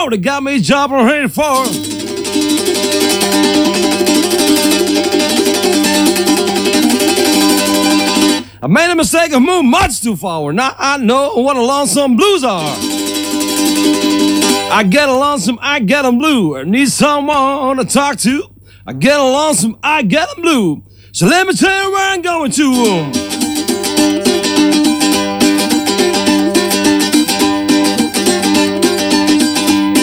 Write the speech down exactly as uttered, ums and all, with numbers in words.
They got me a job I'm ready for. I made a mistake and moved much too forward. Now I know what a lonesome blues are. I get a lonesome, I get 'em blue. I need someone to talk to. I get a lonesome, I get 'em blue. So let me tell you where I'm going to.